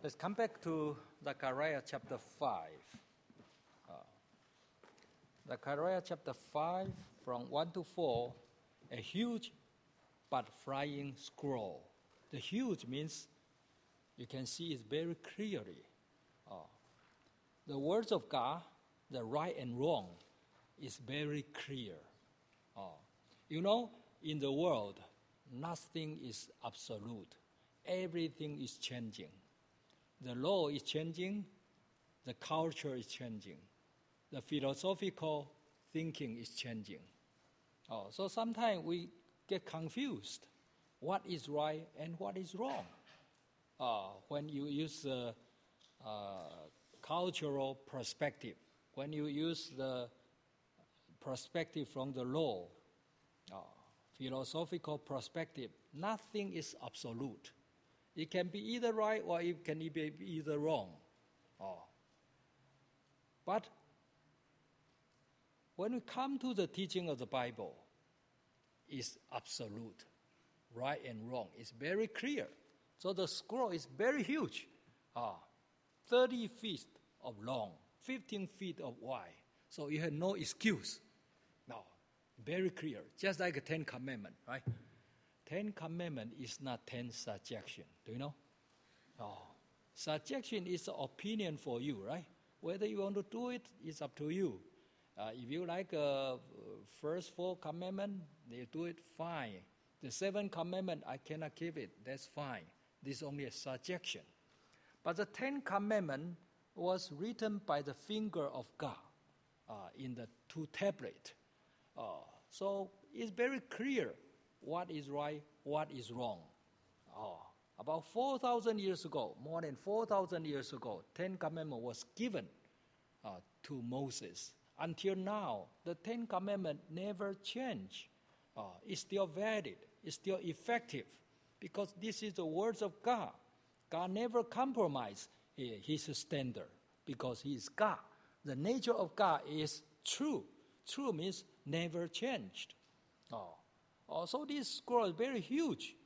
Let's come back to Zechariah chapter 5. Zechariah chapter 5, from 1 to 4, a huge but flying scroll. The huge means you can see it very clearly. The words of God, the right and wrong, is very clear. In the world, nothing is absolute. Everything is changing. The law is changing. The culture is changing. The philosophical thinking is changing. So sometimes we get confused. What is right and what is wrong? When you use cultural perspective, when you use the perspective from the law, philosophical perspective, nothing is absolute. It can be either right or it can be either wrong. But when we come to the teaching of the Bible, it's absolute. Right and wrong is very clear. So the scroll is very huge. 30 feet of long, 15 feet of wide. So you have no excuse. Now, very clear. Just like a 10 Commandments, right? 10 Commandments is not 10 suggestions. Do you know? Suggestion is an opinion for you, right? Whether you want to do it, it's up to you. If you like first 4 commandments, they do it, fine. The 7th commandment, I cannot keep it, that's fine. This is only a suggestion. But the 10th commandment was written by the finger of God in the 2 tablets. So it's very clear what is right, what is wrong. About 4,000 years ago, more than 4,000 years ago, 10 commandments was given to Moses. Until now, the 10 commandments never change. It's still valid. It's still effective because this is the words of God. God never compromised his standard because he is God. The nature of God is true. True means never changed. So this scroll is very huge.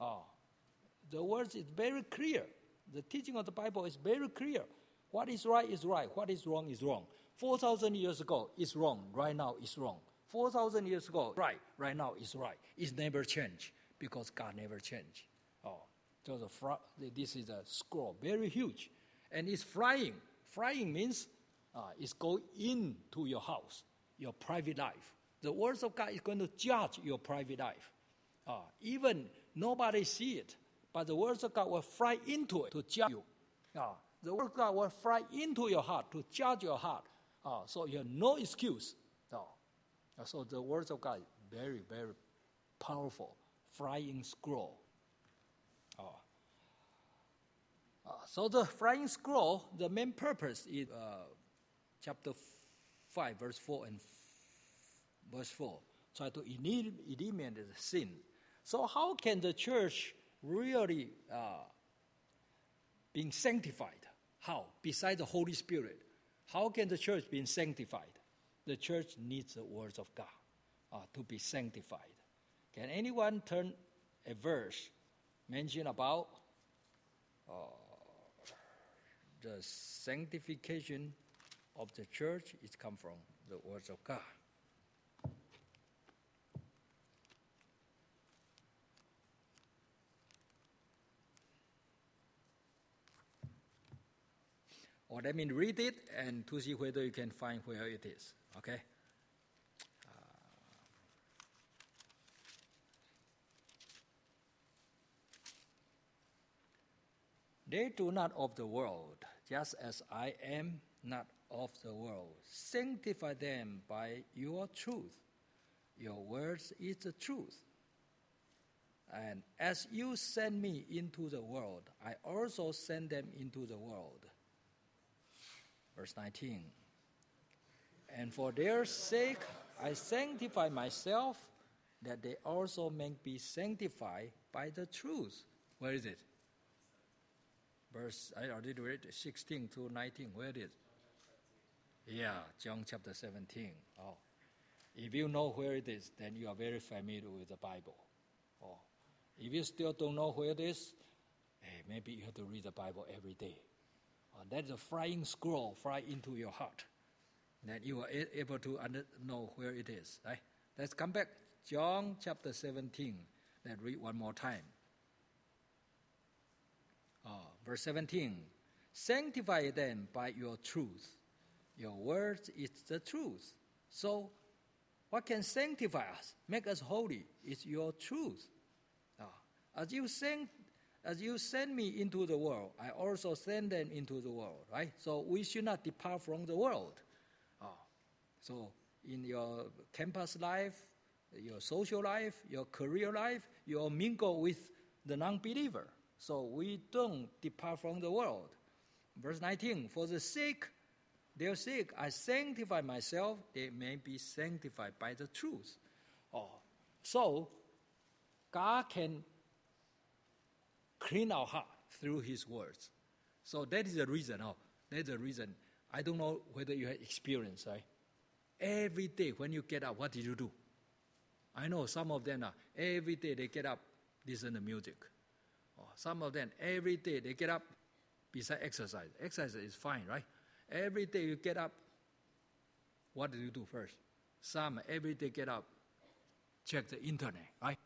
The words is very clear. The teaching of the Bible is very clear. What is right is right. What is wrong is wrong. 4,000 years ago is wrong. Right now is wrong. 4,000 years ago, right. Right now is right. It's never changed because God never changed. So this is a scroll, very huge. And it's flying. Flying means it's going into your house, your private life. The words of God is going to judge your private life. Even nobody see it, but the words of God will fly into it to judge you. The word of God will fly into your heart to judge your heart. So you have no excuse. So the words of God is very, very powerful, flying scroll. So the flying scroll, the main purpose is chapter 5, verse 4 and verse 4. Try to eliminate the sin. So how can the church really being sanctified? How? Besides the Holy Spirit, how can the church be sanctified? The church needs the words of God to be sanctified. Can anyone turn a verse mention about the sanctification of the church? It comes from the words of God. Or let me read it and to see whether you can find where it is. Okay? They do not of the world, just as I am not of the world. Sanctify them by your truth. Your words is the truth. And as you send me into the world, I also send them into the world. Verse 19. And for their sake I sanctify myself, that they also may be sanctified by the truth. Where is it? Verse, I already read 16 to 19. Where is it? Yeah, John chapter 17. If you know where it is, then you are very familiar with the Bible. If you still don't know where it is, maybe you have to read the Bible every day. That's a flying scroll fly into your heart. That you are able to know where it is. Right? Let's come back. John chapter 17. Let's read one more time. Verse 17. Sanctify them by your truth. Your word is the truth. So, what can sanctify us, make us holy, is your truth. As you send me into the world, I also send them into the world, right? So we should not depart from the world. So in your campus life, your social life, your career life, you all mingle with the non-believer. So we don't depart from the world. Verse 19, for their sake, I sanctify myself, they may be sanctified by the truth. So God can clean our heart through His words. So that is the reason. That's the reason. I don't know whether you have experience, right? Every day when you get up, what did you do? I know some of them every day they get up, listen to music. Some of them, every day they get up, beside exercise. Exercise is fine, right? Every day you get up, what do you do first? Some every day get up, check the internet, right?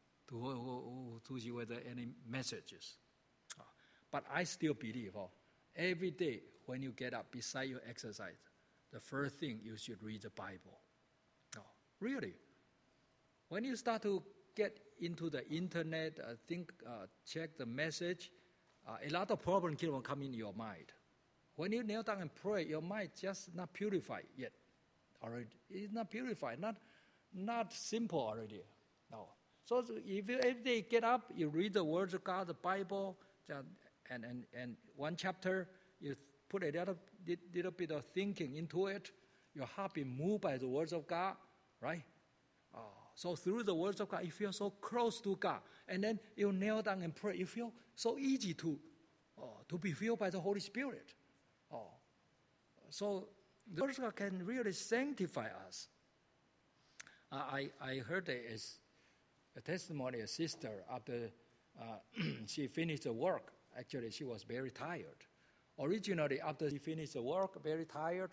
To see whether any messages. But I still believe every day when you get up, beside your exercise, the first thing you should read the Bible. Really. When you start to get into the internet, check the message, a lot of problems will come in your mind. When you kneel down and pray, your mind just not purified yet. Already, it's not purified, not simple already. No. So if you every day get up, you read the words of God, the Bible, and one chapter, you put a little bit of thinking into it, your heart be moved by the words of God, right? So through the words of God, you feel so close to God. And then you kneel down and pray. You feel so easy to be filled by the Holy Spirit. So the words of God can really sanctify us. I heard a testimony, a sister, after she finished the work. Actually, she was very tired. Originally, after she finished the work, very tired,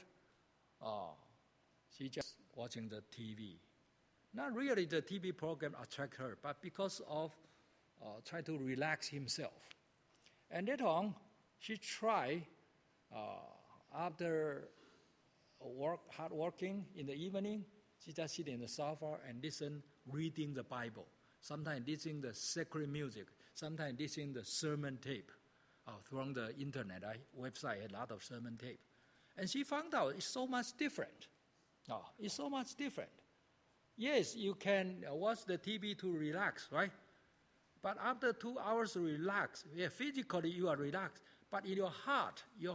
she just watching the TV. Not really the TV program attract her, but because of trying to relax himself. And later on, she tried, after hard working in the evening, she just sit in the sofa and listen, reading the Bible. Sometimes listening the sacred music. Sometimes listening the sermon tape from the internet website, a lot of sermon tape. And she found out it's so much different. It's so much different. Yes, you can watch the TV to relax, right? But after 2 hours to relax, physically you are relaxed, but in your heart, you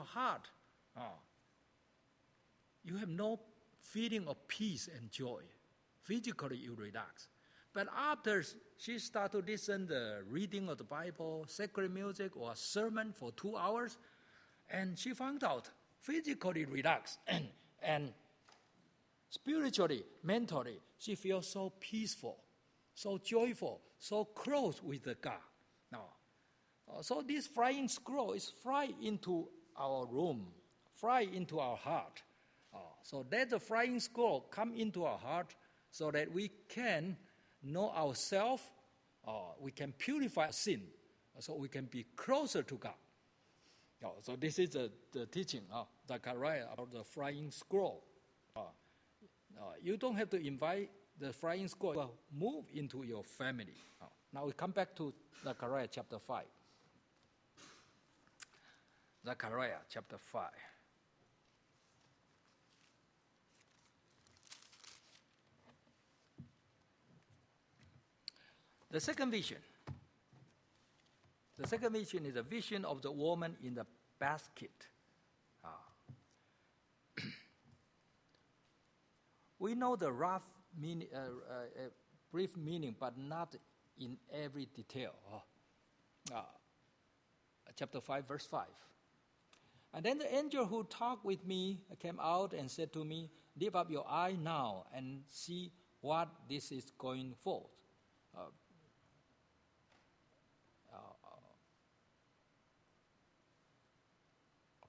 have no feeling of peace and joy. Physically you relax. But after she started to listen the reading of the Bible, sacred music, or sermon for 2 hours, and she found out physically relaxed and spiritually, mentally, she feels so peaceful, so joyful, so close with the God. So this flying scroll is fly into our room, fly into our heart. So that the flying scroll come into our heart so that we can know ourselves, we can purify sin, so we can be closer to God. So this is the teaching of Zechariah about the flying scroll. You don't have to invite the flying scroll, but move into your family. Now we come back to Zechariah chapter 5. Zechariah chapter 5. The second vision. The second vision is a vision of the woman in the basket. We know the rough meaning, brief meaning, but not in every detail. Chapter 5, verse 5. And then the angel who talked with me came out and said to me, lift up your eye now and see what this is going forth.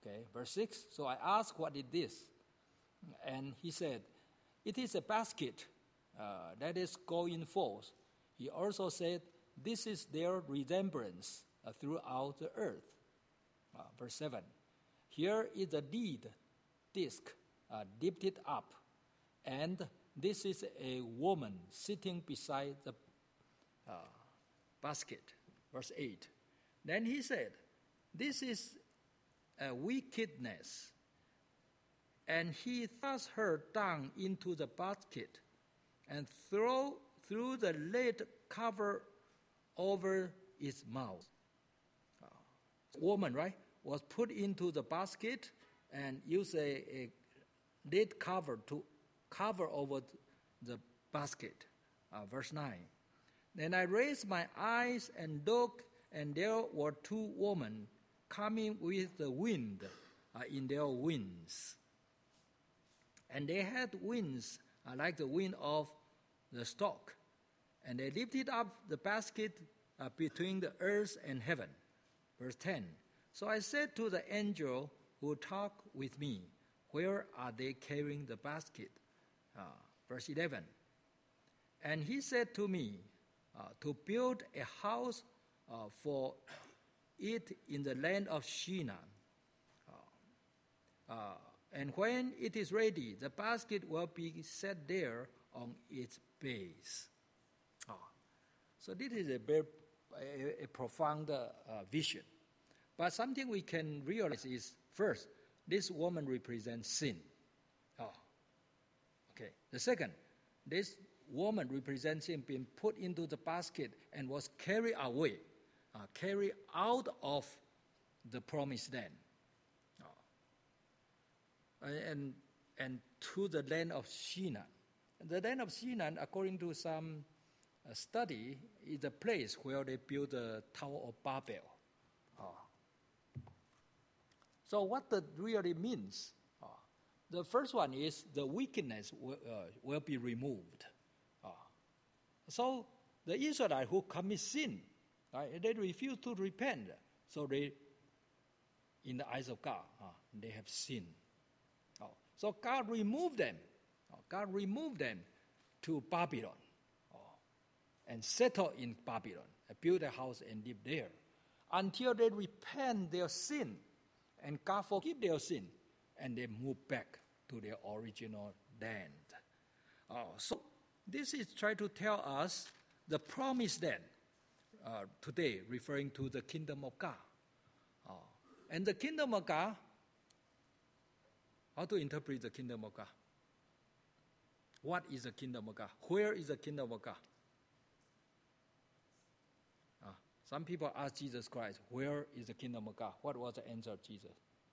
Okay, verse 6. So I asked, what is this? And he said, it is a basket that is going forth. He also said, this is their remembrance throughout the earth. Verse 7. Here is a lead disc dipped it up, and this is a woman sitting beside the basket. Verse 8. Then he said, this is a wickedness. And he thrust her down into the basket and threw the lead cover over its mouth. Woman, right, was put into the basket and used a lid cover to cover over the basket. Verse 9. Then I raised my eyes and looked, and there were two women coming with the wind in their wings. And they had wings like the wind of the stork. And they lifted up the basket between the earth and heaven. Verse 10. So I said to the angel who talked with me, where are they carrying the basket? Verse 11. And he said to me, to build a house for it in the land of Shinar. And when it is ready, the basket will be set there on its base. So this is a profound vision. But something we can realize is, first, this woman represents sin. Okay. The second, this woman represents sin being put into the basket and was carried away, carried out of the promised land. And to the land of Shinar. The land of Shinar, according to some study, is the place where they built the Tower of Babel. So what that really means? The first one is the wickedness will be removed. So the Israelites who commit sin, right, they refuse to repent. So they, in the eyes of God, they have sinned. So God removed them. God removed them to Babylon and settled in Babylon, built a house and live there until they repent their sin and God forgive their sin and they move back to their original land. So this is trying to tell us the promised land today, referring to the kingdom of God. And the kingdom of God, how to interpret the kingdom of God? What is the kingdom of God? Where is the kingdom of God? Some people ask Jesus Christ, where is the kingdom of God? What was the answer of Jesus?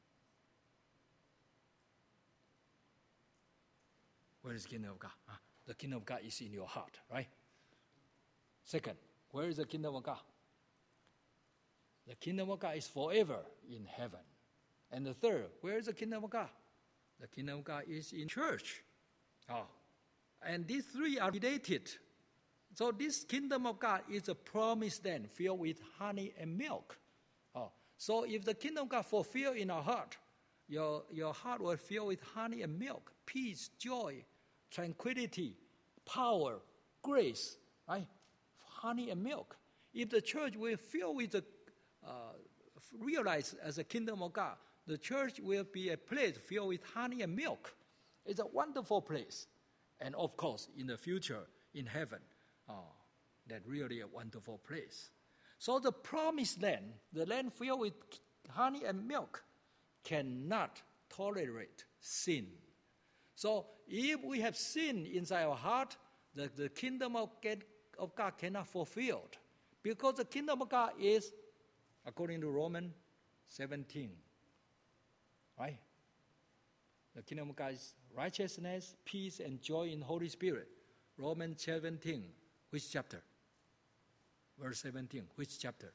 Where is the kingdom of God? The kingdom of God is in your heart, right? Second, where is the kingdom of God? The kingdom of God is forever in heaven. And the third, where is the kingdom of God? The kingdom of God is in church. And these three are related. So this kingdom of God is a promised land filled with honey and milk. So if the kingdom of God fulfilled in our heart, your heart will fill with honey and milk, peace, joy, tranquility, power, grace, right? Honey and milk. If the church will fill with the realized as a kingdom of God, the church will be a place filled with honey and milk. It's a wonderful place. And of course, in the future, in heaven, that's really a wonderful place. So the promised land, the land filled with honey and milk, cannot tolerate sin. So if we have sin inside our heart, the kingdom of God cannot fulfill. Because the kingdom of God is, according to Romans 17, right? The kingdom of God is righteousness, peace, and joy in Holy Spirit. Romans 17, which chapter? Verse 17, which chapter?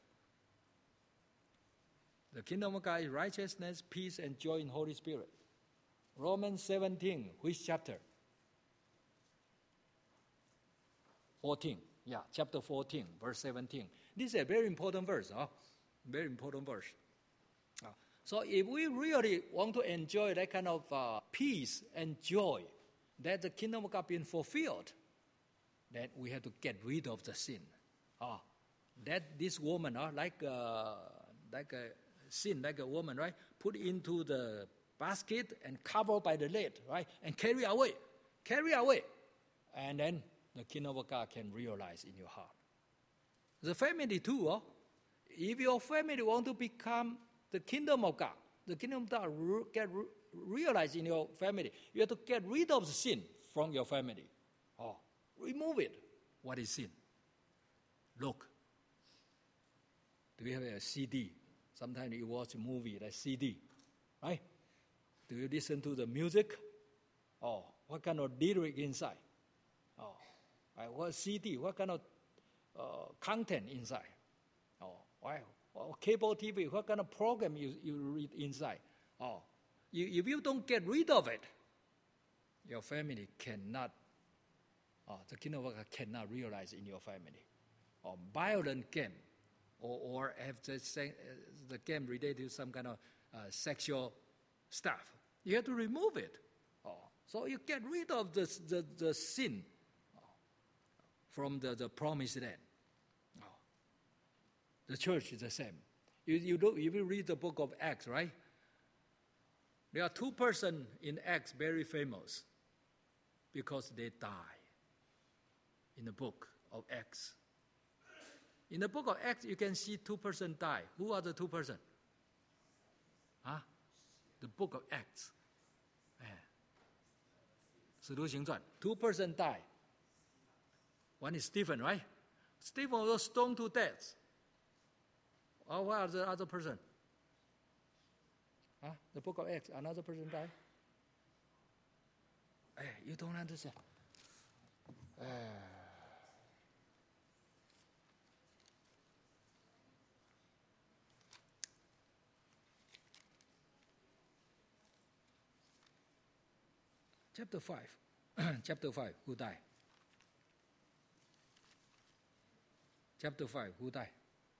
The kingdom of God is righteousness, peace, and joy in Holy Spirit. Romans 17, which chapter? 14. Yeah, chapter 14, verse 17. This is a very important verse. Very important verse. So if we really want to enjoy that kind of peace and joy, that the kingdom of God being fulfilled, then we have to get rid of the sin. That this woman, like a sin, like a woman, right? Put into the basket and covered by the lid, right? And carry away. And then the kingdom of God can realize in your heart. The family too, if your family want to become the kingdom of God, the kingdom of God get realized in your family, you have to get rid of the sin from your family. Remove it. What is sin? Look. Do you have a CD? Sometimes you watch a movie, like CD, right? Do you listen to the music? What kind of lyric inside? What CD? What kind of content inside? Cable TV, what kind of program you read inside? If you don't get rid of it, your family cannot, the kingdom of God cannot realize in your family. Violent game, or have the game related to some kind of sexual stuff. You have to remove it. So you get rid of the sin from the promised land. The church is the same. If you read the book of Acts, right? There are 2 persons in Acts very famous because they die in the book of Acts. In the book of Acts, you can see 2 persons die. Who are the 2 persons? The book of Acts. 使徒行传, 2 persons die. One is Stephen, right? Stephen was stoned to death. What are the other person? The book of Acts, another person died? You don't understand. Chapter 5. Chapter 5, who died? Chapter 5, who died?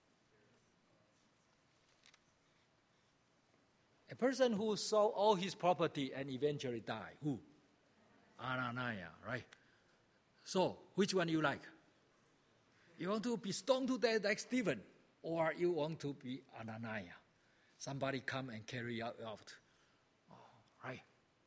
A person who sold all his property and eventually died. Who? Ananias, right? So, which one you like? You want to be stoned to death like Stephen, or you want to be Ananias? Somebody come and carry you out. Right?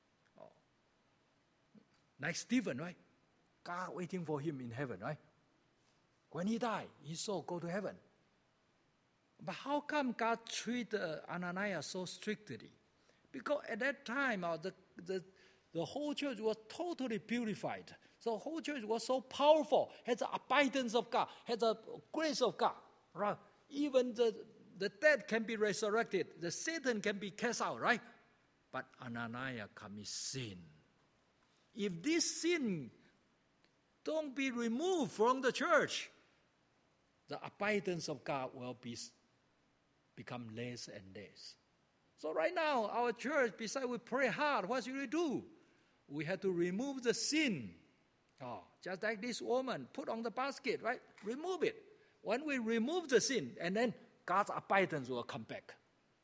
Like Stephen, right? God waiting for him in heaven, right? When he died, his soul go to heaven. But how come God treat Ananias so strictly? Because at that time, the whole church was totally purified. So the whole church was so powerful, had the abundance of God, had the grace of God. Right? Even the dead can be resurrected, the Satan can be cast out, right? But Ananias commits sin. If this sin don't be removed from the church, the abundance of God will become less and less. So right now, our church, besides we pray hard, what should we do? We have to remove the sin. Just like this woman, put on the basket, right? Remove it. When we remove the sin, and then God's abundance will come back.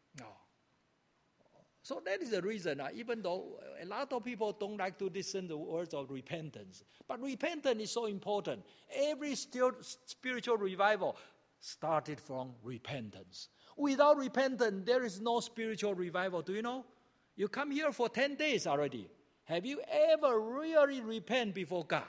So that is the reason, even though a lot of people don't like to listen to the words of repentance, but repentance is so important. Every spiritual revival started from repentance. Without repentance, there is no spiritual revival. Do you know? You come here for 10 days already. Have you ever really repent before God?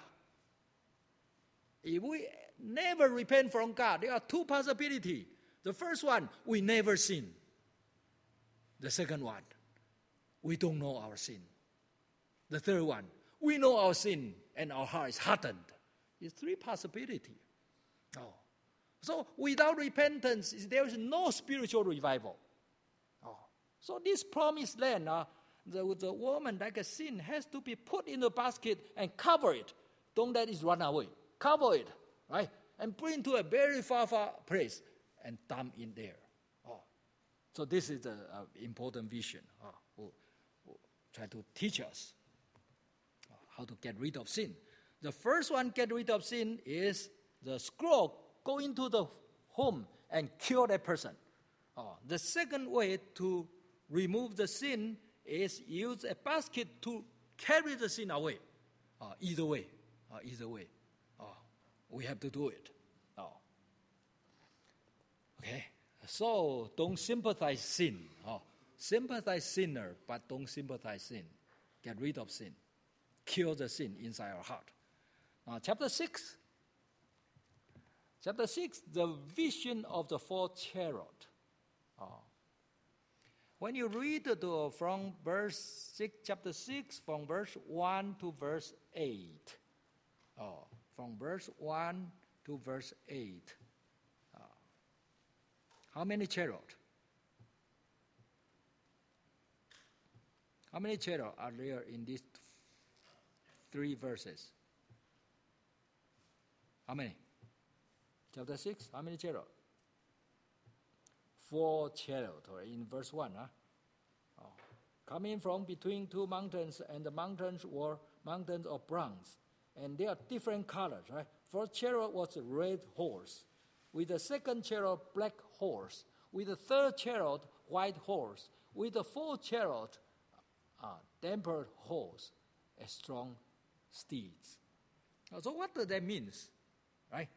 If we never repent from God, there are 2 possibilities. The first one, we never sin. The second one, we don't know our sin. The third one, we know our sin and our heart is hardened. It's 3 possibilities. So without repentance, there is no spiritual revival. So this promised land, the woman, like a sin, has to be put in the basket and cover it. Don't let it run away. Cover it, right? And bring to a very far place and dump in there. So this is the important vision. Who try to teach us how to get rid of sin. The first one, get rid of sin, is the scroll. Go into the home and kill that person. The second way to remove the sin is use a basket to carry the sin away. Either way. We have to do it. Okay? So don't sympathize sin. Sympathize sinner, but don't sympathize sin. Get rid of sin. Kill the sin inside our heart. Chapter 6. Chapter 6, the vision of the fourth chariot. When you read from verse 6, chapter 6, from verse 1 to verse 8. From verse 1 to verse 8. How many chariots? How many chariots are there in these 3 verses? How many? Chapter 6, how many chariots? 4 chariots, in verse 1. Coming from between 2 mountains, and the mountains were mountains of bronze. And they are different colors, right? First chariot was a red horse. With the second chariot, black horse. With the third chariot, white horse. With the fourth chariot, tempered horse, a strong steeds. So what does that mean? Right?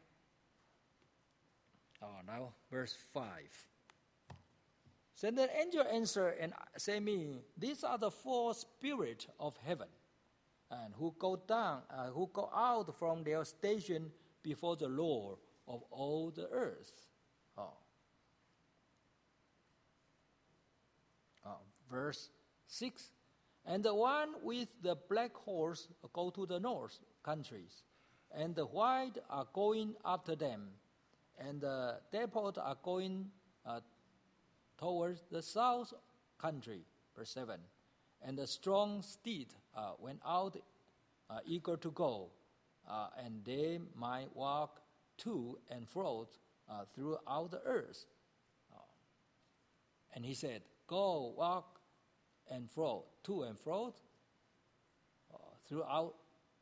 Now verse 5. Then the angel answered and said me, these are the 4 spirits of heaven, and who go out from their station before the Lord of all the earth. Verse 6. And the one with the black horse go to the north countries, and the white are going after them, and the depot are going towards the south country. Verse 7. And the strong steed went out eager to go, and they might walk to and fro throughout the earth. And he said, go walk and fro, to and fro throughout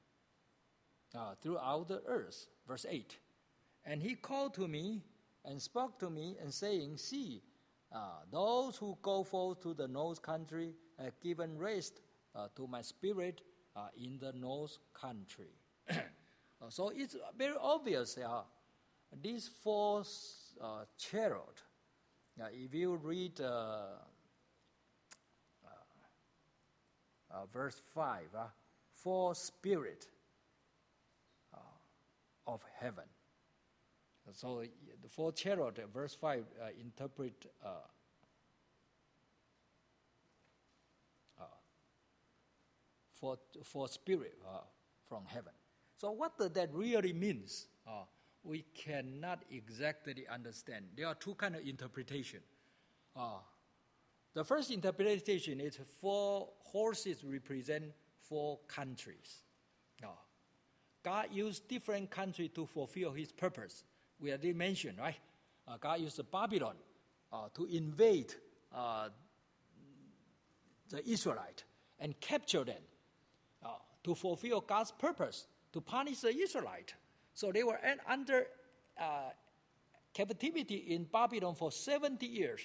the earth. Verse 8. And he called to me and spoke to me and saying, see, those who go forth to the north country have given rest to my spirit in the north country. So it's very obvious these 4 chariots. If you read verse 5, 4 spirits of heaven. So the 4 chariots, verse 5, interpret for spirit from heaven. So what does that really mean? We cannot exactly understand. There are 2 kinds of interpretation. The first interpretation is 4 horses represent 4 countries. God used different countries to fulfill his purpose. We already mentioned, right? God used Babylon to invade the Israelites and capture them to fulfill God's purpose, to punish the Israelites. So they were under captivity in Babylon for 70 years.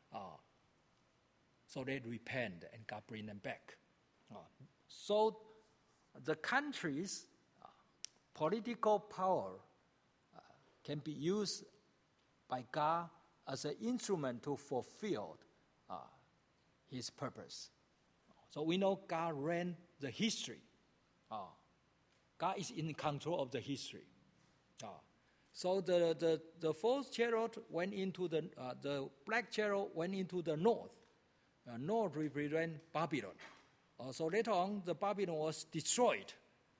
So they repent and God bring them back. So the country's political power can be used by God as an instrument to fulfill his purpose. So we know God ran the history. God is in control of the history. So the 4th chariot went into the black chariot went into the north. North represents Babylon. So later on, the Babylon was destroyed.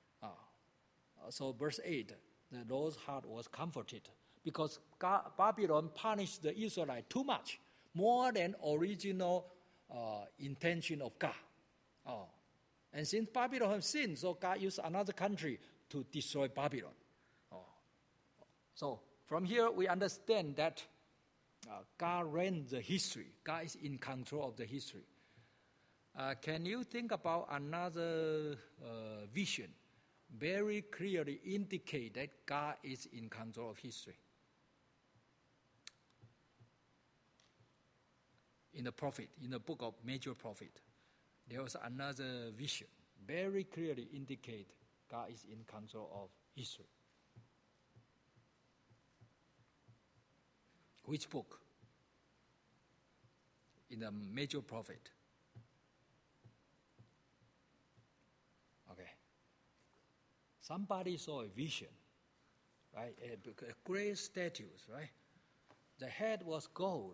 So verse 8, the Lord's heart was comforted because Babylon punished the Israelites too much, more than original intention of God. And since Babylon has sinned, so God used another country to destroy Babylon. So from here we understand that God ran the history. God is in control of the history. Can you think about another vision very clearly indicate that God is in control of history? in the book of Major Prophet, there was another vision, very clearly indicate God is in control of history. Which book? In the Major Prophet. Okay. Somebody saw a vision, right? A great statues, right? The head was gold.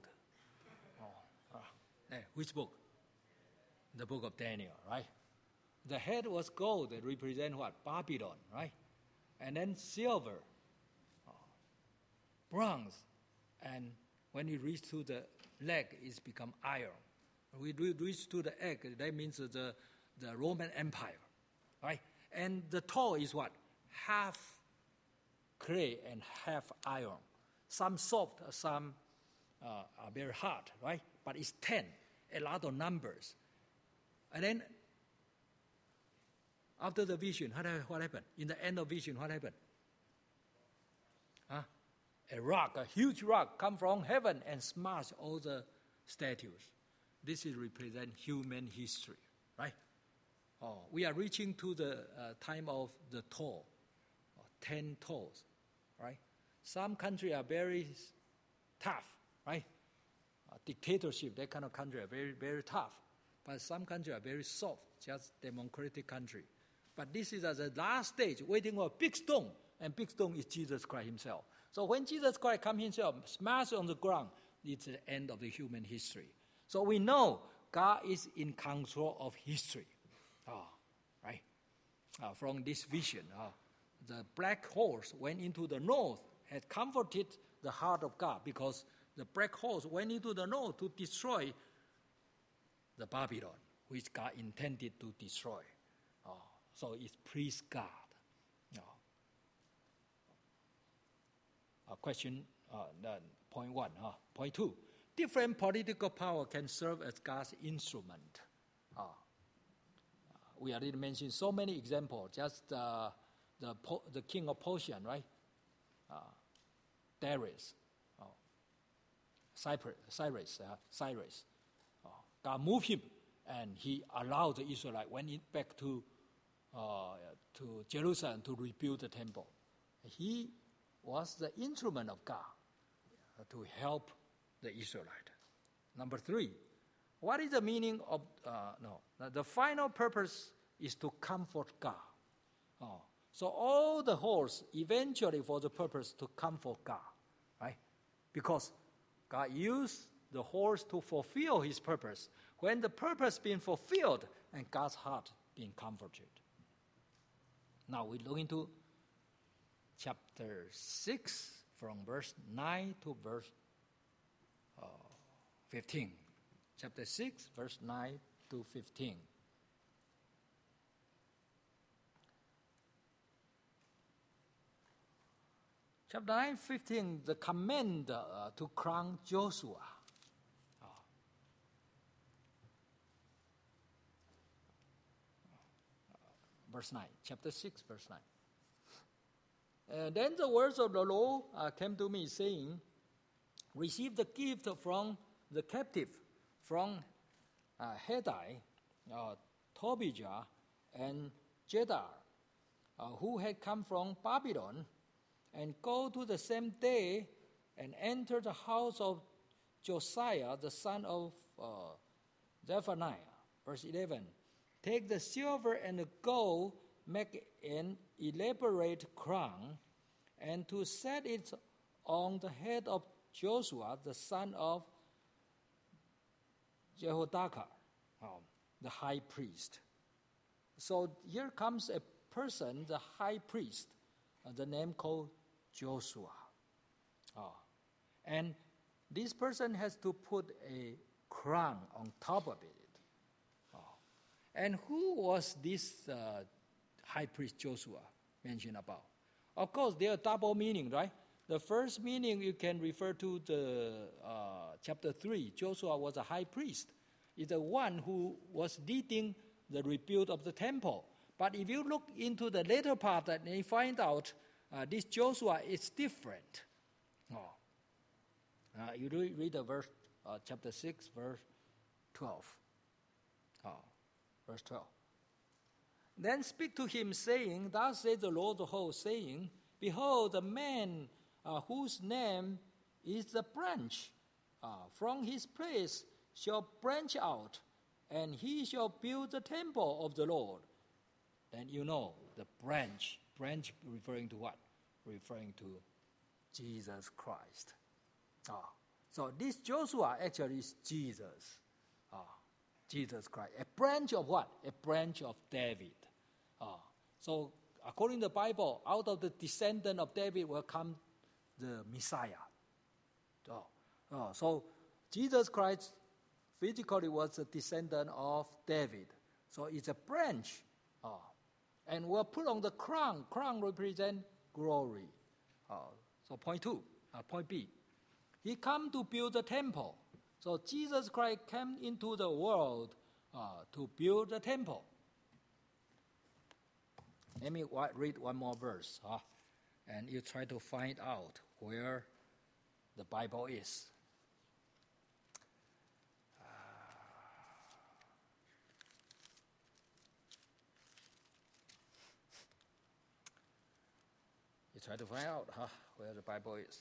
Which book? The book of Daniel, right? The head was gold that represent what? Babylon, right? And then silver, bronze, and when you reach to the leg, it's become iron. We reach to the egg, that means the Roman Empire, right? And the toe is what? Half clay and half iron. Some soft, some are very hard, right? But it's 10, a lot of numbers. And then after the vision, what happened? In the end of vision, what happened? A rock, a huge rock, come from heaven and smash all the statues. This is represent human history, right? We are reaching to the time of the toe, 10 toes, right? Some countries are very tough, right? Dictatorship, that kind of country are very, very tough. But some countries are very soft, just democratic country. But this is at the last stage, waiting for a big stone, and big stone is Jesus Christ himself. So when Jesus Christ comes himself, smashed on the ground, it's the end of the human history. So we know God is in control of history, right? From this vision, the black horse went into the north, had comforted the heart of God, because the black horse went into the north to destroy the Babylon, which God intended to destroy. So it pleased God. Question point 1. Point 2. Different political power can serve as God's instrument. We already mentioned so many examples. Just the king of Persia, right? Darius, Cyrus. God moved him, and he allowed the Israelites went back to Jerusalem to rebuild the temple. He was the instrument of God to help the Israelites. Number 3, what is the meaning of, the final purpose is to comfort God. So all the horse eventually for the purpose to comfort God, right? Because God used the horse to fulfill his purpose. When the purpose being fulfilled, and God's heart being comforted. Now we look into chapter 6 from verse 9 to verse 15. Chapter 6, verse 9 to 15. Chapter 9, 15, the command to crown Joshua. Verse 9, chapter 6, verse 9. Then the words of the Lord came to me, saying, receive the gift from the captive, from Hedi, Tobijah, and Jedar, who had come from Babylon, and go to the same day and enter the house of Josiah, the son of Zephaniah. Verse 11, take the silver and the gold, make an elaborate crown, and to set it on the head of Joshua, the son of Jehoiakim, the high priest. So here comes a person, the high priest, the name called Joshua. And this person has to put a crown on top of it. And who was this high priest Joshua mentioned about? Of course, there are double meaning, right? The first meaning you can refer to the chapter 3. Joshua was a high priest. He's the one who was leading the rebuild of the temple. But if you look into the later part, then you find out this Joshua is different. You read the verse chapter 6, verse 12. Verse 12. Then speak to him, saying, Thus says the Lord of hosts, saying, Behold, the man whose name is the branch, from his place shall branch out, and he shall build the temple of the Lord. Then you know, the branch referring to what? Referring to Jesus Christ. So this Joshua actually is Jesus. Jesus Christ. A branch of what? A branch of David. So according to the Bible, out of the descendant of David will come the Messiah. So Jesus Christ physically was a descendant of David. So it's a branch. And we'll put on the crown. Crown represents glory. So point B. He come to build the temple. So Jesus Christ came into the world to build the temple. Let me read one more verse. And you try to find out where the Bible is. You try to find out where the Bible is.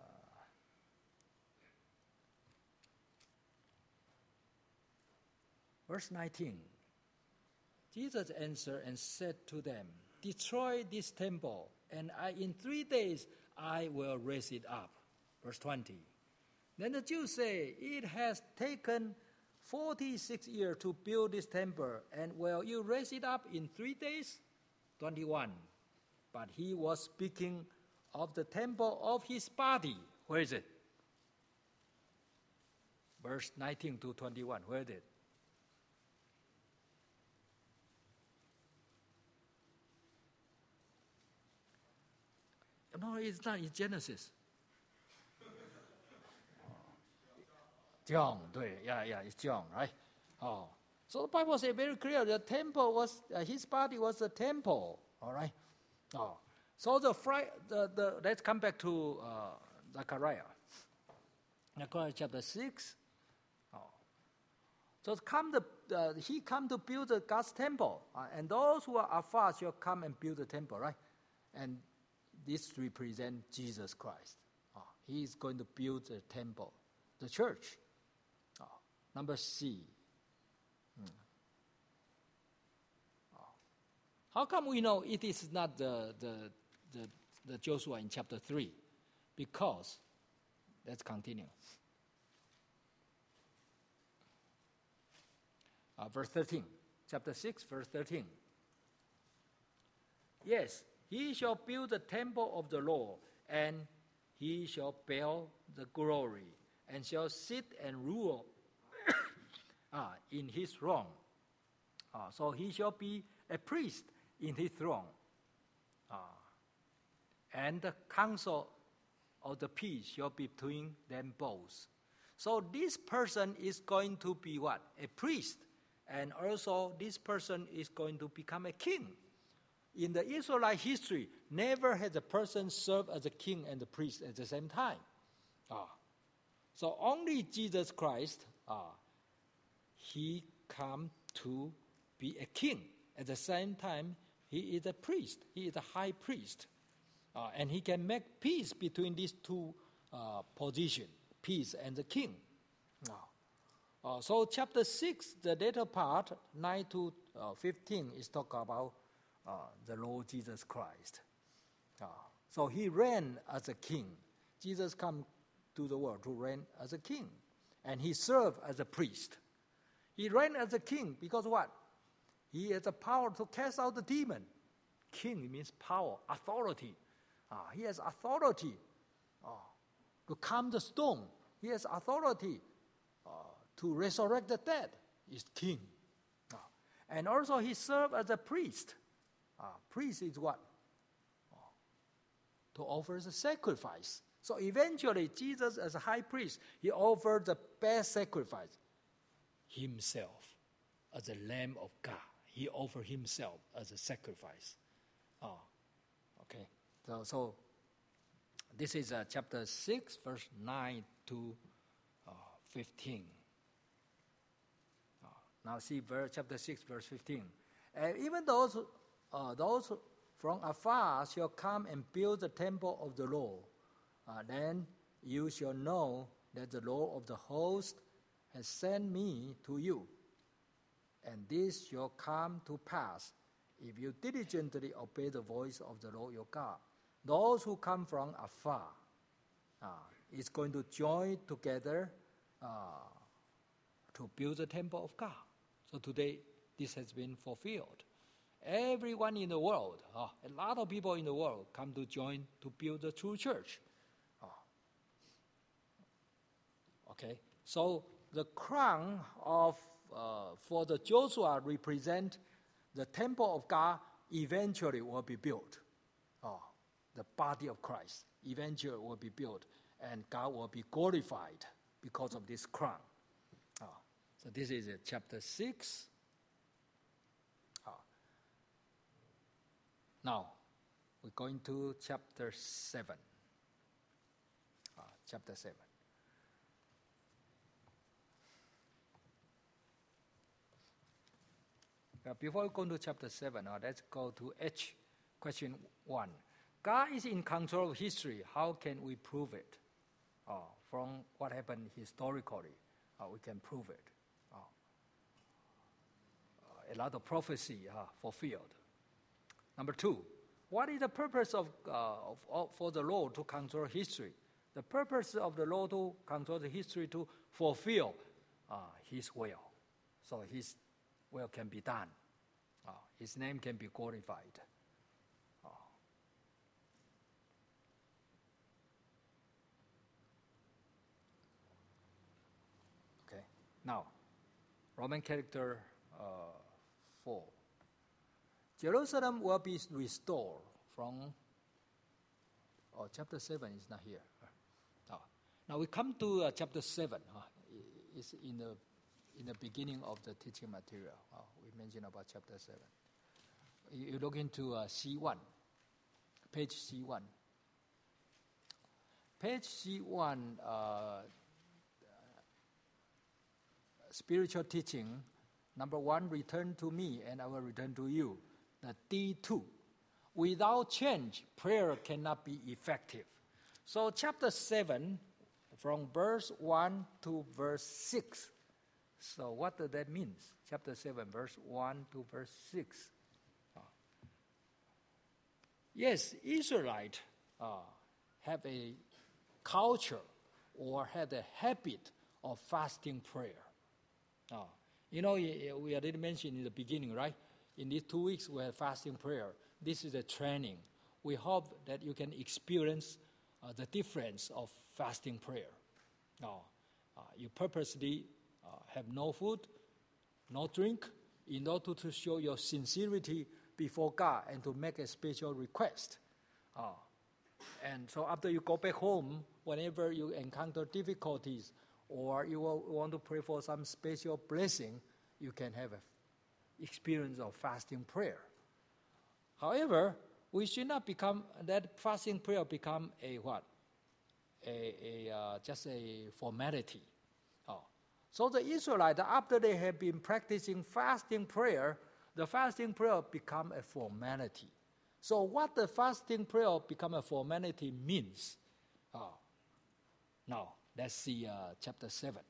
Verse 19. Jesus answered and said to them, Destroy this temple, and in 3 days I will raise it up. Verse 20. Then the Jews say, It has taken 46 years to build this temple, and will you raise it up in 3 days? 21. But he was speaking of the temple of his body. Where is it? Verse 19 to 21. Where is it? No, it's not. It's Genesis. John, it's John, right? So the Bible says very clear, the temple was, his body was the temple, all right? So let's come back to Zechariah. Zechariah chapter 6. So he come to build God's temple, and those who are afar shall come and build the temple, right? And this represents Jesus Christ. He is going to build the temple, the church. Number C. How come we know it is not the Joshua in chapter 3? Because, let's continue. Verse 13. Chapter 6, verse 13. Yes, he shall build the temple of the Lord, and he shall bear the glory, and shall sit and rule in his throne. So he shall be a priest in his throne. And the counsel of the peace shall be between them both. So this person is going to be what? A priest. And also this person is going to become a king. In the Israelite history, never has a person served as a king and a priest at the same time. So only Jesus Christ, he come to be a king. At the same time, he is a priest. He is a high priest. And he can make peace between these two positions, peace and the king. So chapter 6, the later part, 9 to 15, is talk about the Lord Jesus Christ. So he reigned as a king. Jesus come to the world to reign as a king. And he served as a priest. He reigned as a king because what? He has the power to cast out the demon. King means power, authority. He has authority to calm the storm. He has authority to resurrect the dead. He's king. And also he served as a priest. Priest is what? To offer the sacrifice. So eventually, Jesus as a high priest, he offered the best sacrifice. Himself as the Lamb of God. He offered himself as a sacrifice. Okay. So this is chapter 6, verse 9 to 15. Now see chapter 6, verse 15. And even those from afar shall come and build the temple of the Lord. Then you shall know that the Lord of the host has sent me to you. And this shall come to pass if you diligently obey the voice of the Lord your God. Those who come from afar is going to join together to build the temple of God. So today, this has been fulfilled. Everyone in the world, a lot of people in the world come to join to build the true church. Okay, so the crown for the Joshua represent the temple of God eventually will be built. The body of Christ eventually will be built, and God will be glorified because of this crown. So this is chapter 6. Now, we're going to chapter 7. Chapter 7. Before we go to chapter 7, let's go to H, question 1. God is in control of history. How can we prove it? From what happened historically, we can prove it. A lot of prophecy fulfilled. Number 2, what is the purpose for the Lord to control history? The purpose of the Lord to control the history to fulfill His will. So His will can be done. His name can be glorified. Okay. Now, Roman character 4. Jerusalem will be restored from. Chapter 7 is not here. Now we come to chapter 7. It's in the beginning of the teaching material. We mentioned about chapter 7. You look into C1, page C1. Page C1, spiritual teaching. Number 1, return to me and I will return to you. The D2. Without change, prayer cannot be effective. So chapter 7, from verse 1 to verse 6. So what does that mean? Chapter 7, verse 1 to verse 6. Yes, Israelites have a culture or had a habit of fasting prayer. We already mentioned in the beginning, right? In these 2 weeks, we have fasting prayer. This is a training. We hope that you can experience the difference of fasting prayer. You purposely have no food, no drink, in order to show your sincerity before God and to make a special request. And so after you go back home, whenever you encounter difficulties or you want to pray for some special blessing, you can have an experience of fasting prayer. However, we should not become that fasting prayer become a what? Just a formality. So the Israelites, after they have been practicing fasting prayer, the fasting prayer become a formality. So what the fasting prayer become a formality means? Now, let's see chapter 7.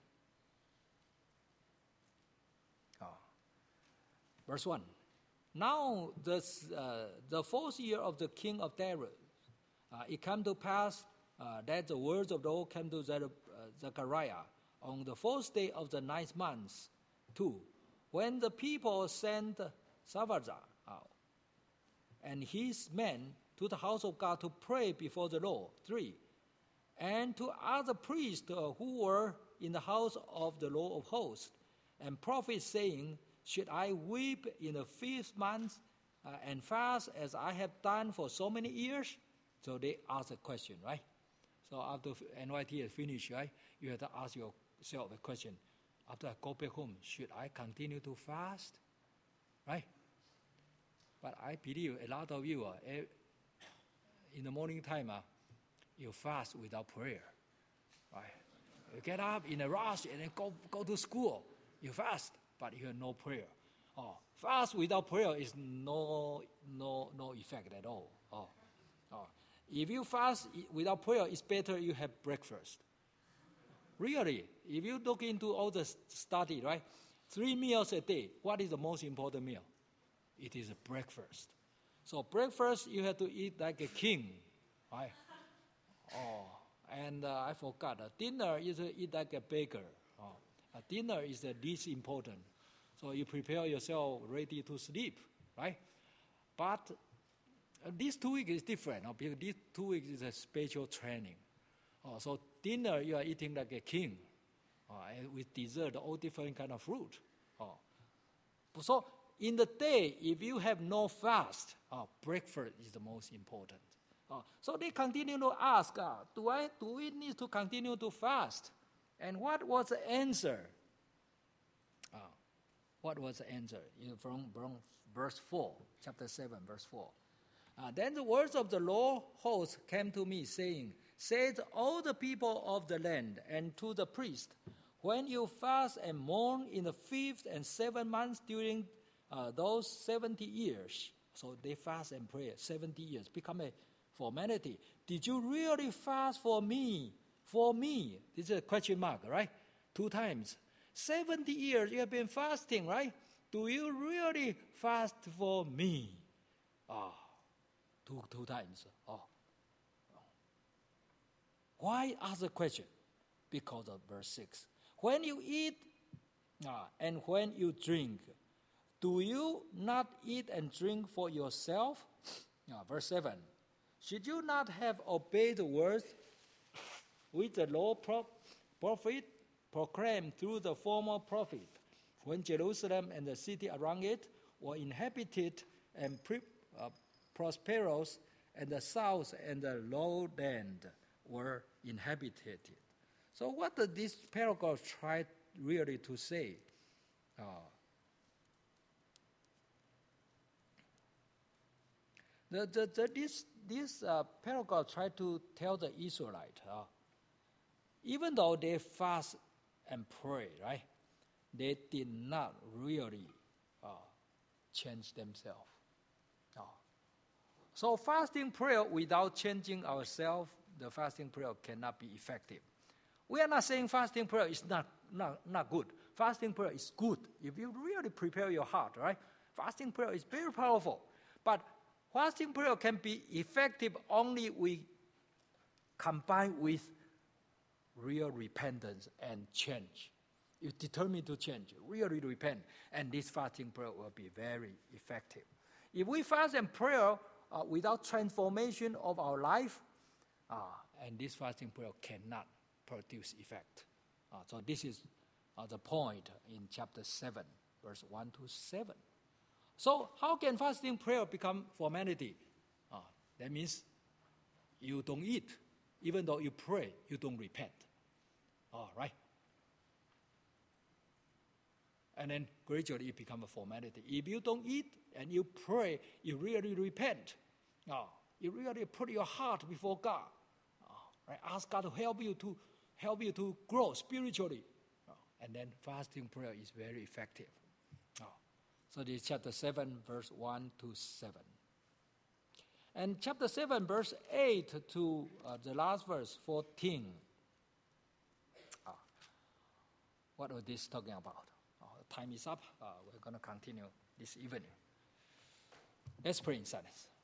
Verse 1. Now, the 4th year of the king of Darius, it came to pass that the words of the Lord came to Zechariah on the 4th day of the 9th month, 2, when the people sent Shaphazzar and his men to the house of God to pray before the Lord, 3, and to other priests who were in the house of the Lord of hosts, and prophets saying, should I weep in the 5th month and fast as I have done for so many years? So they ask a question, right? So after NYT is finished, right, you have to ask yourself a question. After I go back home, should I continue to fast? Right? But I believe a lot of you, in the morning time, you fast without prayer. Right? You get up in a rush and then go to school. You fast, but you have no prayer. Fast without prayer is no effect at all. If you fast without prayer, it's better you have breakfast. Really, if you look into all the study, right? 3 meals a day, what is the most important meal? It is a breakfast. So breakfast, you have to eat like a king, right? And I forgot, dinner is eat like a beggar. Dinner is the least important. So you prepare yourself ready to sleep, right? But these 2 weeks is different, because these 2 weeks is a spiritual training. So dinner, you are eating like a king, and with dessert, all different kind of fruit. So in the day, if you have no fast, breakfast is the most important. So they continue to ask, do we need to continue to fast? And what was the answer? What was the answer? From verse 4, chapter 7, verse 4. Then the words of the Lord host came to me, saying, say to all the people of the land and to the priest, when you fast and mourn in the 5th and 7th months during those 70 years, so they fast and pray 70 years, become a formality. Did you really fast for me? For me. This is a question mark, right? 2 times. 70 years you have been fasting, right? Do you really fast for me? Two times. Why ask the question? Because of verse 6. When you eat and when you drink, do you not eat and drink for yourself? Verse 7. Should you not have obeyed the words which the law prophet proclaimed through the former prophet, when Jerusalem and the city around it were inhabited and prosperous, and the south and the lowland were inhabited? So what does this paragraph try really to say? This paragraph tried to tell the Israelites, even though they fast and pray, right, they did not really change themselves. So fasting prayer without changing ourselves, the fasting prayer cannot be effective. We are not saying fasting prayer is not good. Fasting prayer is good if you really prepare your heart, right? Fasting prayer is very powerful. But fasting prayer can be effective only we combine with real repentance and change. You determine to change, really repent, and this fasting prayer will be very effective. If we fast and pray without transformation of our life, and this fasting prayer cannot produce effect. So this is the point in chapter 7, verse 1 to 7. So how can fasting prayer become formality? That means you don't eat. Even though you pray, you don't repent. Right? And then gradually it becomes a formality. If you don't eat and you pray, you really repent. You really put your heart before God. Right? Ask God to help you to grow spiritually. And then fasting prayer is very effective. So this is chapter 7, verse 1 to 7. And chapter 7, verse 8 to the last verse, 14. What was this talking about? Time is up. We're going to continue this evening. Let's pray in silence.